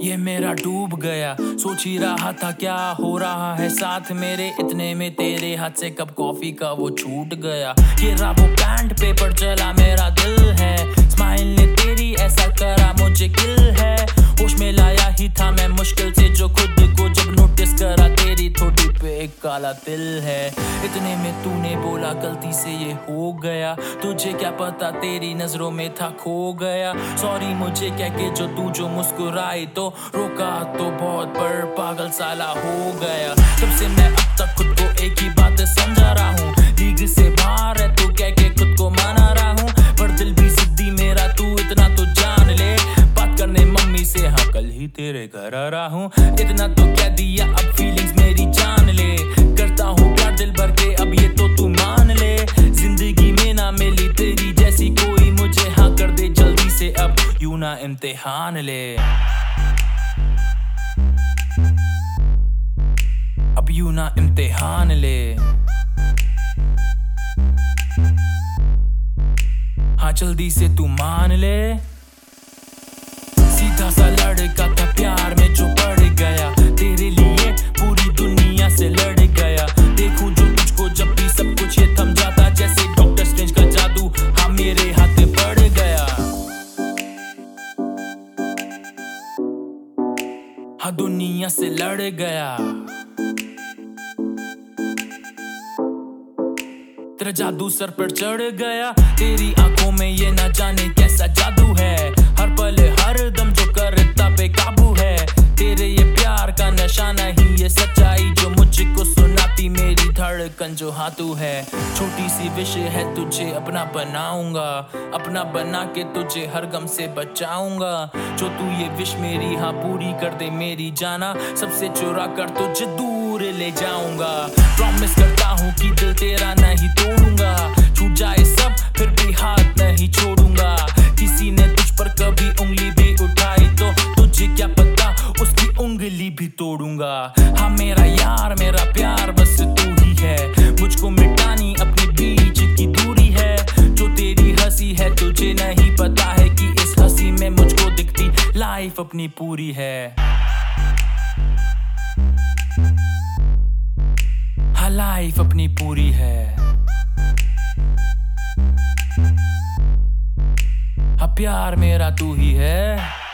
ये मेरा डूब गया, सोच ही रहा था क्या हो रहा है साथ मेरे, इतने में तेरे हाथ से कप कॉफी का वो छूट गया। ये रहा वो पैंट पे पर चला मेरा दिल है, स्माइल ने तेरी ऐसा करा मुझे किल है। होश में लाया ही था मैं मुश्किल से जो खुद को जब नोटिस करा तेरी ठोडी पे एक काला तिल है। इतने में तूने बोला गलती से ये हो गया, तुझे क्या पता तेरी नजरों में था खो गया। सॉरी मुझे कह के जो मुस्कुराई तो रोका तो बहुत पर पागल साला हो गया। तब से मैं अब तक खुद को एक ही बात समझा रहा हूँ, लीग से बाहर है तू कह के खुद को माना रहा हूँ, पर दिल भी जिद्दी मेरा तू इतना तो जान ले। बात करने मम्मी से हाँ कल ही तेरे घर आ रहा हूँ, इतना तो कह दिया अब फीलिंग्स मेरी जान ले। करता हूँ प्यार दिल भर के अब ये तो तू मान ले, जिंदगी में ना मिली तेरी जैसी कोई, मुझे हाँ कर दे जल्दी से अब यूं ना इम्तिहान ले। अब यूं ना इम्तिहान ले। हाँ जल्दी से तू मान ले। सीधा सा लड़का था प्यार में जो पड़ गया, तेरे लिए पूरी दुनिया से लड़ गया। देखूं जो तुझको जब भी सब कुछ ये थम जाता, जैसे डॉक्टर स्ट्रेंज का जादू हाँ मेरे हाथ पड़ गया। हाँ दुनिया से लड़ गया, तेरा जादू सर पर चढ़ गया। तेरी आंखों में ये ना जाने कैसा जादू है, हर पल हर दम जो करता बेकाबू है। तेरे ये प्यार का नशा नहीं ये सच्चाई जो मुझको सुनाती मेरी धड़कन जो हाँ तू है। छोटी सी विश है तुझे अपना बनाऊंगा, अपना बना के तुझे हर गम से बचाऊंगा। जो तू ये विश मेरी हाँ पूरी कर दे मेरी जाना, सबसे चुरा कर तुझे दूर ले जाऊंगा। प्रॉमिस करता हूँ कि दिल तेरा नहीं तोड़ूंगा, छूट जाए सब फिर भी हाथ नहीं छोड़ूंगा। किसी ने तुझ पर कभी उंगली भी उठाई तो तुझे क्या पता उसकी उंगली भी तोड़ूंगा। हाँ मेरा यार मेरा प्यार बस तू ही है, मुझको मिटानी अपने बीच की दूरी है। जो तेरी हंसी है तुझे नहीं पता है कि इस हंसी में मुझको दिखती लाइफ अपनी पूरी है। हाँ लाइफ अपनी पूरी है। हाँ प्यार मेरा तू ही है।